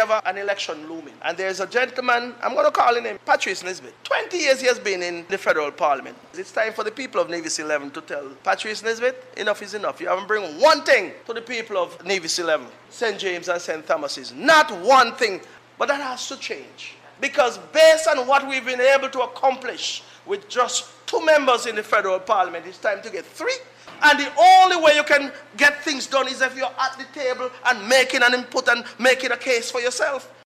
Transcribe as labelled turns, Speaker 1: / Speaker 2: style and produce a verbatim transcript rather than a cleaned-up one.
Speaker 1: have a, an election looming. And there's a gentleman, I'm going to call him Patrice Nisbet. twenty years he has been in the federal parliament. It's time for the people of Nevis eleven to tell Patrice Nisbet, enough is enough. You haven't bring one thing to the people of Nevis eleven, Saint James and Saint Thomas's. Not one thing. But that has to change. Because based on what we've been able to accomplish with just two members in the federal parliament, it's time to get three. And the only way you can get things done is if you're at the table and making an input and making a case for yourself.